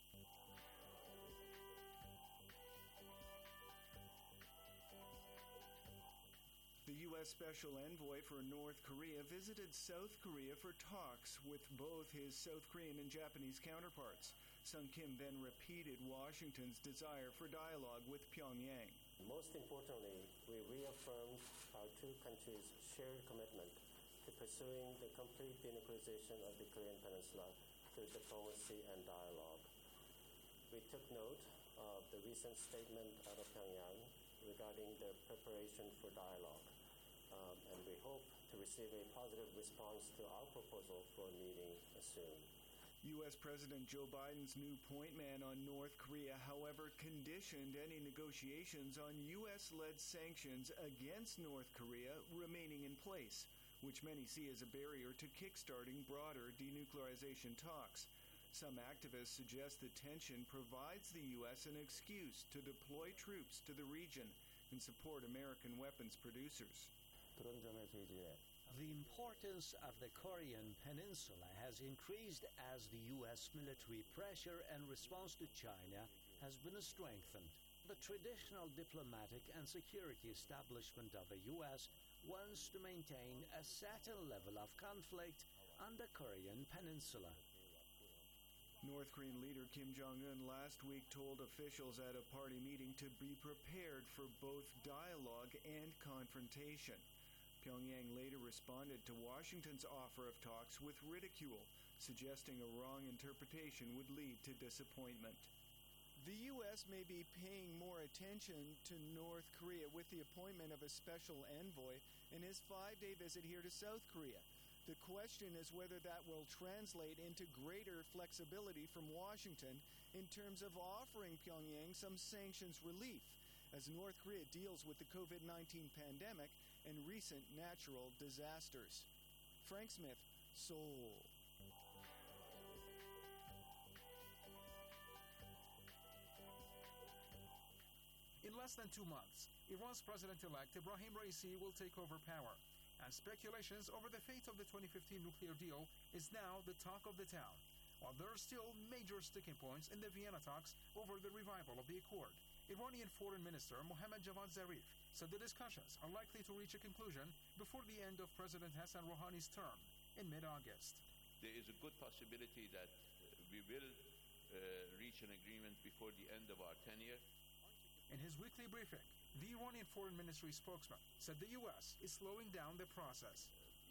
The U S Special Envoy for North Korea visited South Korea for talks with both his South Korean and Japanese counterparts. Sung Kim then repeated Washington's desire for dialogue with Pyongyang. Most importantly, we reaffirmed our two countries' shared commitment to pursuing the complete denuclearization of the Korean Peninsula through diplomacy and dialogue. We took note of the recent statement out of Pyongyang regarding their preparation for dialogue, um, and we hope to receive a positive response to our proposal for a meeting soon. U S President Joe Biden's new point man on North Korea, however, conditioned any negotiations on U S-led sanctions against North Korea remaining in place, which many see as a barrier to kickstarting broader denuclearization talks. Some activists suggest the tension provides the U S an excuse to deploy troops to the region and support American weapons producers. The importance of the Korean Peninsula has increased as the U S military pressure and response to China has been strengthened. The traditional diplomatic and security establishment of the U S wants to maintain a certain level of conflict on the Korean Peninsula. North Korean leader Kim Jong-un last week told officials at a party meeting to be prepared for both dialogue and confrontation. Pyongyang later responded to Washington's offer of talks with ridicule, suggesting a wrong interpretation would lead to disappointment. The U S may be paying more attention to North Korea with the appointment of a special envoy in his five-day visit here to South Korea. The question is whether that will translate into greater flexibility from Washington in terms of offering Pyongyang some sanctions relief as North Korea deals with the COVID nineteen pandemic and recent natural disasters. Frank Smith, Seoul. In less than two months, Iran's president-elect Ebrahim Raisi will take over power, and speculations over the fate of the twenty fifteen nuclear deal is now the talk of the town, while there are still major sticking points in the Vienna talks over the revival of the accord. Iranian Foreign Minister Mohammad Javad Zarif said the discussions are likely to reach a conclusion before the end of President Hassan Rouhani's term in mid-August. There is a good possibility that we will uh, reach an agreement before the end of our tenure. In his weekly briefing, the Iranian Foreign Ministry spokesman said the U S is slowing down the process.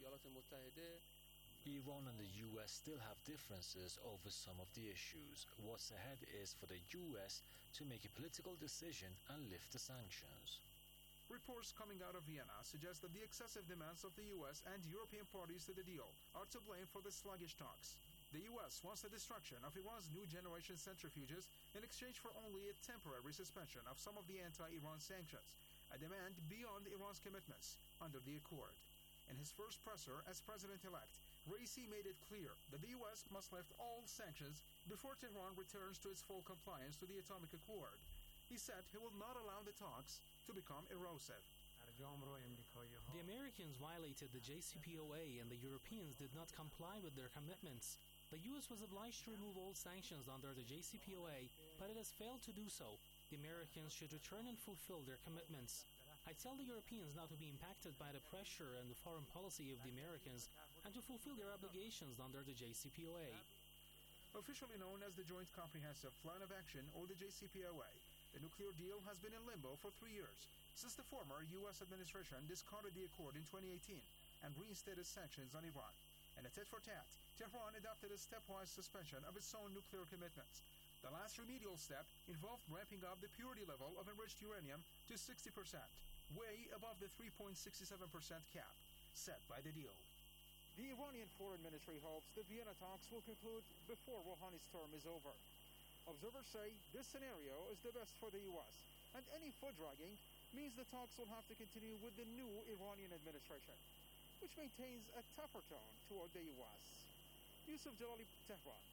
Iran and the U S still have differences over some of the issues. What's ahead is for the U S to make a political decision and lift the sanctions. Reports coming out of Vienna suggest that the excessive demands of the U S and European parties to the deal are to blame for the sluggish talks. The U S wants the destruction of Iran's new generation centrifuges in exchange for only a temporary suspension of some of the anti-Iran sanctions, a demand beyond Iran's commitments under the accord. In his first presser as president-elect, Raisi made it clear that the U S must lift all sanctions before Tehran returns to its full compliance to the atomic accord. He said he will not allow the talks to become erosive. The Americans violated the J C P O A and the Europeans did not comply with their commitments. The U S was obliged to remove all sanctions under the J C P O A, but it has failed to do so. The Americans should return and fulfill their commitments. I tell the Europeans not to be impacted by the pressure and the foreign policy of the Americans and to fulfill their obligations under the J C P O A. Officially known as the Joint Comprehensive Plan of Action, or the J C P O A, the nuclear deal has been in limbo for three years, since the former U S administration discarded the accord in twenty eighteen and reinstated sanctions on Iran. In a tit-for-tat, Tehran adopted a stepwise suspension of its own nuclear commitments. The last remedial step involved ramping up the purity level of enriched uranium to sixty percent, way above the three point six seven percent cap set by the deal. The Iranian Foreign Ministry hopes the Vienna talks will conclude before Rouhani's term is over. Observers say this scenario is the best for the U S, and any foot-dragging means the talks will have to continue with the new Iranian administration, which maintains a tougher tone toward the U S. Yusuf Jalali, Tehran.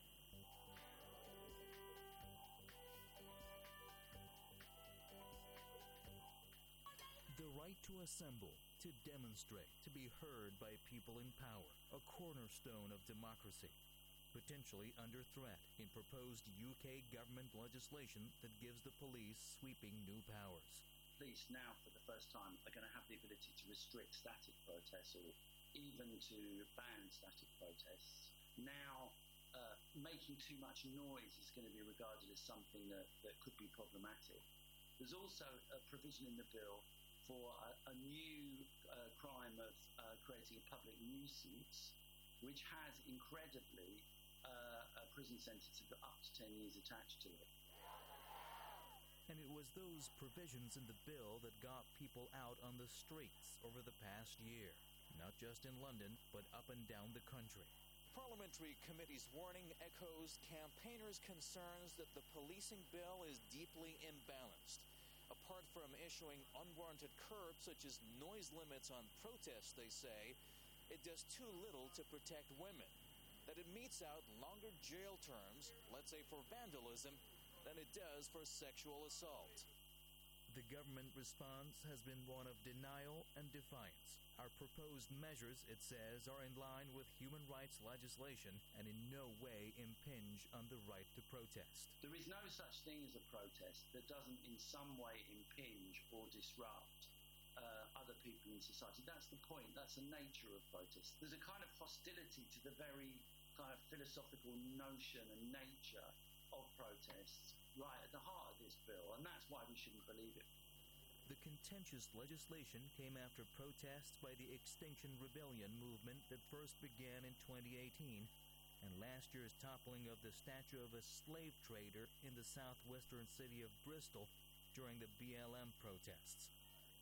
The right to assemble, to demonstrate, to be heard by people in power, a cornerstone of democracy, potentially under threat in proposed U K government legislation that gives the police sweeping new powers. Police now, for the first time, are going to have the ability to restrict static protests or even to ban static protests. Now, uh, making too much noise is going to be regarded as something that, that could be problematic. There's also a provision in the bill for a, a new uh, crime of uh, creating a public nuisance, which has incredibly uh, a prison sentence of up to ten years attached to it. And it was those provisions in the bill that got people out on the streets over the past year, not just in London, but up and down the country. Parliamentary committee's warning echoes campaigners' concerns that the policing bill is deeply imbalanced. Apart from issuing unwarranted curbs such as noise limits on protests, they say, it does too little to protect women. That it metes out longer jail terms, let's say for vandalism, than it does for sexual assault. The government response has been one of denial and defiance. Our proposed measures, it says, are in line with human rights legislation and in no way impinge on the right to protest. There is no such thing as a protest that doesn't in some way impinge or disrupt uh, other people in society. That's the point. That's the nature of protest. There's a kind of hostility to the very kind of philosophical notion and nature of protests right at the heart of this bill, and that's why we shouldn't believe it. The contentious legislation came after protests by the Extinction Rebellion movement that first began in twenty eighteen, and last year's toppling of the statue of a slave trader in the southwestern city of Bristol during the B L M protests.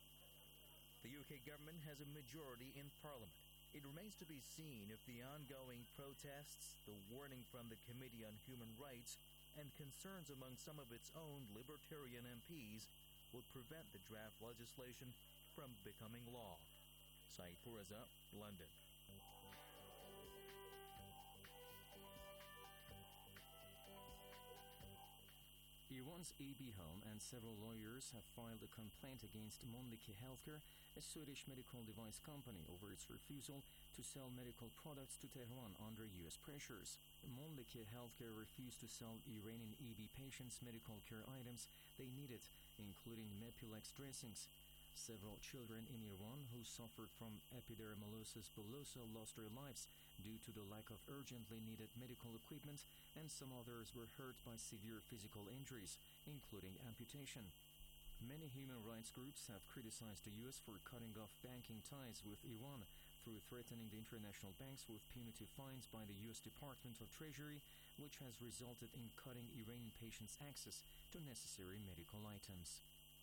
The U K government has a majority in Parliament. It remains to be seen if the ongoing protests, the warning from the Committee on Human Rights, and concerns among some of its own libertarian M Ps will prevent the draft legislation from becoming law. Saeed Pourreza, London. Iran's A B Home and several lawyers have filed a complaint against Mölnlycke Healthcare, a Swedish medical device company, over its refusal to sell medical products to Tehran under U S pressures. Mölnlycke Healthcare refused to sell Iranian E B patients medical care items they needed, including Mepilex dressings. Several children in Iran who suffered from epidermolysis bullosa lost their lives due to the lack of urgently needed medical equipment, and some others were hurt by severe physical injuries, including amputation. Many human rights groups have criticized the U S for cutting off banking ties with Iran through threatening the international banks with punitive fines by the U S Department of Treasury, which has resulted in cutting Iranian patients' access to necessary medical items.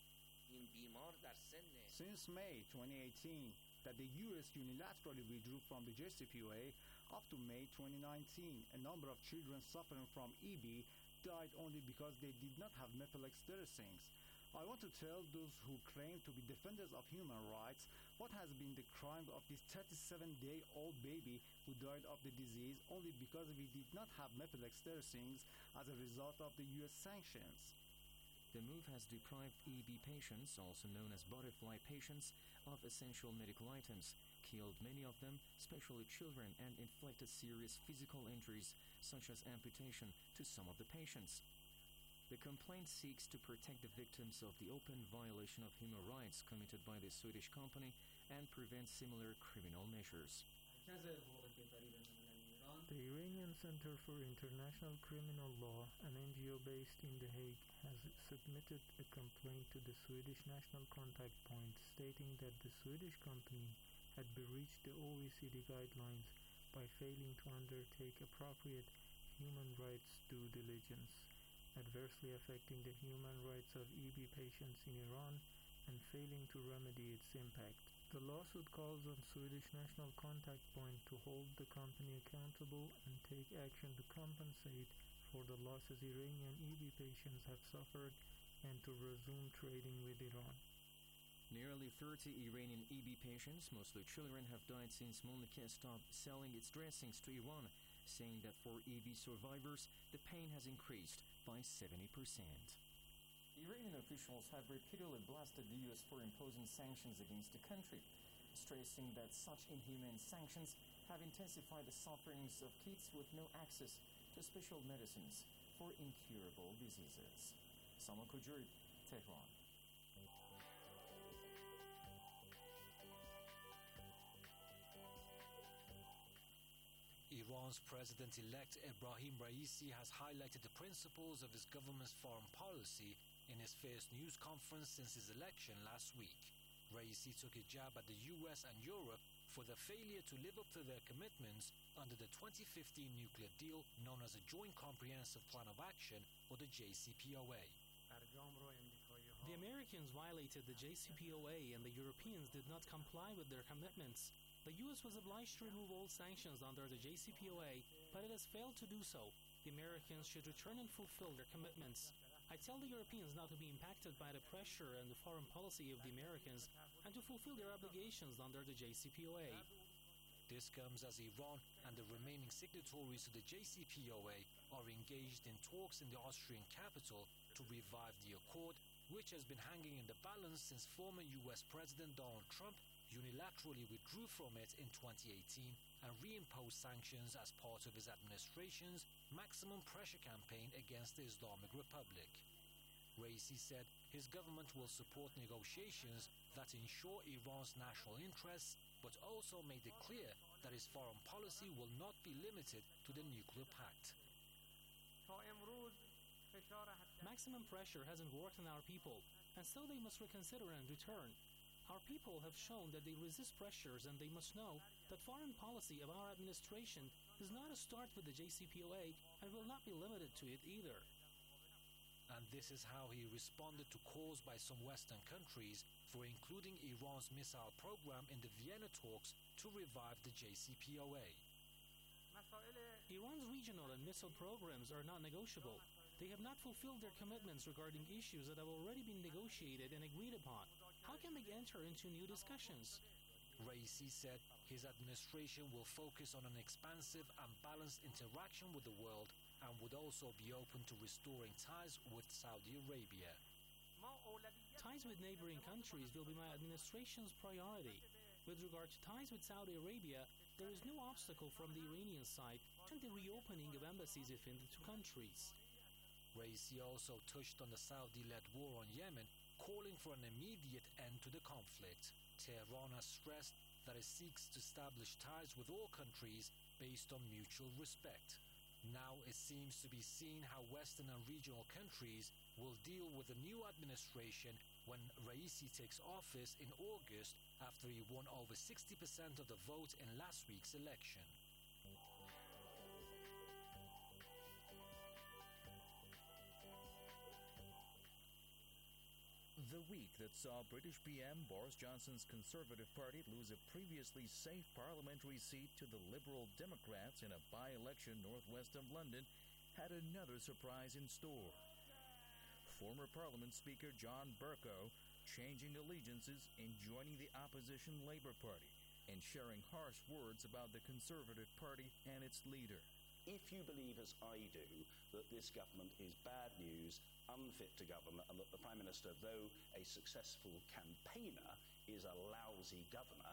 Since May twenty eighteen, that the U S unilaterally withdrew from the J C P O A, up to May twenty nineteen, a number of children suffering from E B died only because they did not have methylextericins. I want to tell those who claim to be defenders of human rights what has been the crime of this thirty-seven-day-old baby who died of the disease only because we did not have methylextericins as a result of the U S sanctions. The move has deprived E B patients, also known as butterfly patients, of essential medical items, killed many of them, especially children, and inflicted serious physical injuries, such as amputation, to some of the patients. The complaint seeks to protect the victims of the open violation of human rights committed by the Swedish company and prevent similar criminal measures. The Iranian Center for International Criminal Law, an N G O based in The Hague, has submitted a complaint to the Swedish National Contact Point stating that the Swedish company had breached the O E C D guidelines by failing to undertake appropriate human rights due diligence, adversely affecting the human rights of E B patients in Iran and failing to remedy its impact. The lawsuit calls on Swedish National Contact Point to hold the company accountable and take action to compensate for the losses Iranian E B patients have suffered and to resume trading with Iran. Nearly thirty Iranian E B patients, mostly children, have died since Mölnlycke stopped selling its dressings to Iran, saying that for E B survivors, the pain has increased by seventy percent. Iranian officials have repeatedly blasted the U S for imposing sanctions against the country, stressing that such inhumane sanctions have intensified the sufferings of kids with no access to special medicines for incurable diseases. Salman Kujuri, Tehran. Iran's President-elect Ebrahim Raisi has highlighted the principles of his government's foreign policy in his first news conference since his election last week. Raisi took a jab at the U S and Europe for their failure to live up to their commitments under the twenty fifteen nuclear deal known as a Joint Comprehensive Plan of Action, or the J C P O A. The Americans violated the J C P O A and the Europeans did not comply with their commitments. The U S was obliged to remove all sanctions under the J C P O A, but it has failed to do so. The Americans should return and fulfill their commitments. I tell the Europeans not to be impacted by the pressure and the foreign policy of the Americans and to fulfill their obligations under the J C P O A. This comes as Iran and the remaining signatories to the J C P O A are engaged in talks in the Austrian capital to revive the accord, which has been hanging in the balance since former U S President Donald Trump unilaterally withdrew from it in twenty eighteen and reimposed sanctions as part of his administration's maximum pressure campaign against the Islamic Republic. Raisi said his government will support negotiations that ensure Iran's national interests, but also made it clear that his foreign policy will not be limited to the nuclear pact. Maximum pressure hasn't worked on our people, and so they must reconsider and return. Our people have shown that they resist pressures, and they must know that foreign policy of our administration does not start with the J C P O A and will not be limited to it either. And this is how he responded to calls by some Western countries for including Iran's missile program in the Vienna talks to revive the J C P O A. Iran's regional and missile programs are not negotiable. They have not fulfilled their commitments regarding issues that have already been negotiated and agreed upon. How can they enter into new discussions? Raisi said his administration will focus on an expansive and balanced interaction with the world and would also be open to restoring ties with Saudi Arabia. Ties with neighboring countries will be my administration's priority. With regard to ties with Saudi Arabia, there is no obstacle from the Iranian side to the reopening of embassies within the two countries. Raisi also touched on the Saudi-led war on Yemen, calling for an immediate end to the conflict. Tehran has stressed that it seeks to establish ties with all countries based on mutual respect. Now it seems to be seen how Western and regional countries will deal with the new administration when Raisi takes office in August after he won over sixty percent of the vote in last week's election. The week that saw British P M Boris Johnson's Conservative Party lose a previously safe parliamentary seat to the Liberal Democrats in a by-election northwest of London had another surprise in store. Former Parliament Speaker John Bercow changing allegiances and joining the opposition Labour Party and sharing harsh words about the Conservative Party and its leader. If you believe, as I do, that this government is bad news, unfit to govern, and that the Prime Minister, though a successful campaigner, is a lousy governor.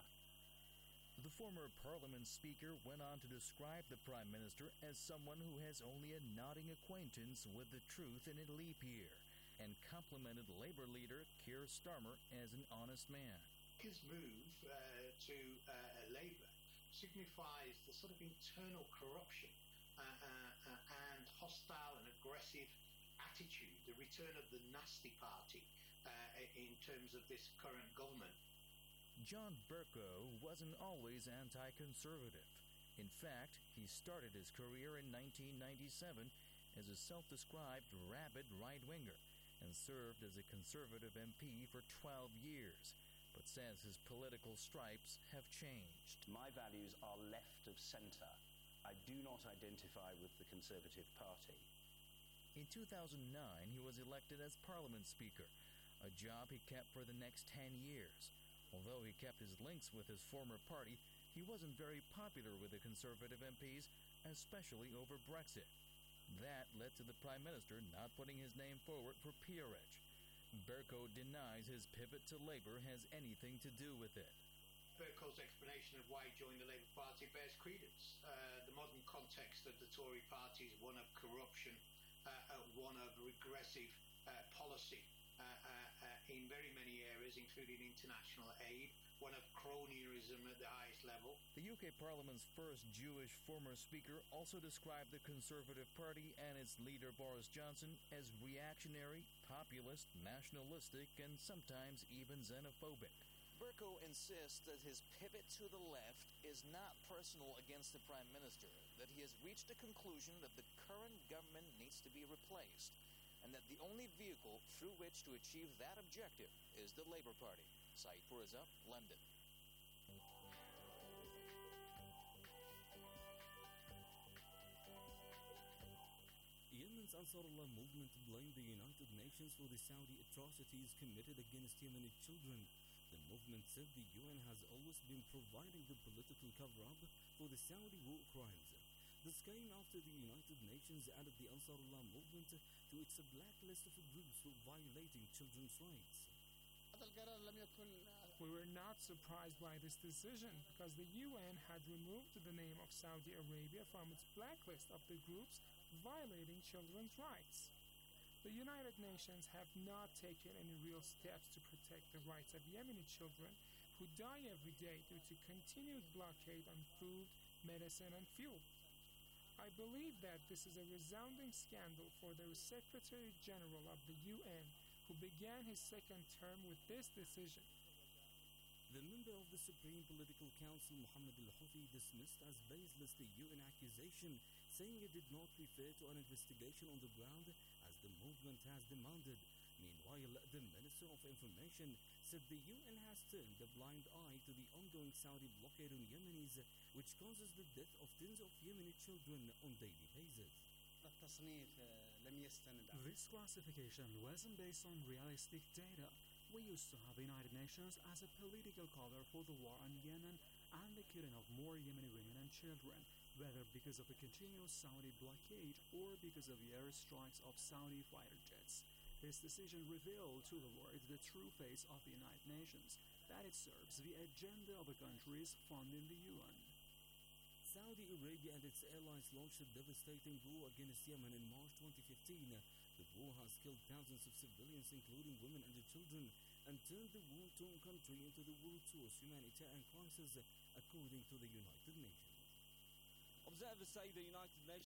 The former Parliament Speaker went on to describe the Prime Minister as someone who has only a nodding acquaintance with the truth in a leap year, and complimented Labour leader Keir Starmer as an honest man. His move uh, to uh, Labour signifies the sort of internal corruption uh, uh, uh, and hostile and aggressive attitude, the return of the nasty party uh, in terms of this current government. John Bercow wasn't always anti-conservative. In fact, he started his career in nineteen ninety-seven as a self-described rabid right-winger and served as a Conservative M P for twelve years, but says his political stripes have changed. My values are left of centre. I do not identify with the Conservative Party. In two thousand nine, he was elected as Parliament Speaker, a job he kept for the next ten years. Although he kept his links with his former party, he wasn't very popular with the Conservative M Ps, especially over Brexit. That led to the Prime Minister not putting his name forward for peerage. Bercow denies his pivot to Labour has anything to do with it. Bercow's explanation of why he joined the Labour Party bears credence. Uh, the modern context of the Tory party is one of corruption, uh, uh, one of regressive uh, policy uh, uh, uh, in very many areas, including international aid, one of cronyism at the highest level. The U K Parliament's first Jewish former Speaker also described the Conservative Party and its leader Boris Johnson as reactionary, populist, nationalistic, and sometimes even xenophobic. Bercow insists that his pivot to the left is not personal against the Prime Minister, that he has reached a conclusion that the current government needs to be replaced, and that the only vehicle through which to achieve that objective is the Labour Party. Saeed Fourizza, London. Yemen's Ansarullah movement blamed the United Nations for the Saudi atrocities committed against Yemeni children. The movement said the U N has always been providing the political cover-up for the Saudi war crimes. This came after the United Nations added the Ansarullah movement to its blacklist of groups for violating children's rights. We were not surprised by this decision because the U N had removed the name of Saudi Arabia from its blacklist of the groups violating children's rights. The United Nations have not taken any real steps to protect the rights of Yemeni children who die every day due to continued blockade on food, medicine, and fuel. I believe that this is a resounding scandal for the Secretary General of the U N, who began his second term with this decision. The member of the Supreme Political Council, Mohammed Al-Houthi, dismissed as baseless the U N accusation, saying it did not refer to an investigation on the ground as the movement has demanded. Meanwhile, the Minister of Information said the U N has turned a blind eye to the ongoing Saudi blockade on Yemenis, which causes the death of tens of Yemeni children on daily basis. This classification wasn't based on realistic data. We used to have the United Nations as a political cover for the war on Yemen and the killing of more Yemeni women and children, whether because of the continuous Saudi blockade or because of the airstrikes of Saudi fighter jets. This decision revealed to the world the true face of the United Nations, that it serves the agenda of the countries funding the U N. Saudi Arabia and its allies launched a devastating war against Yemen in March twenty fifteen. The war has killed thousands of civilians, including women and children, and turned the war-torn country into the world's worst humanitarian crisis, according to the United Nations. Observers say the United Nations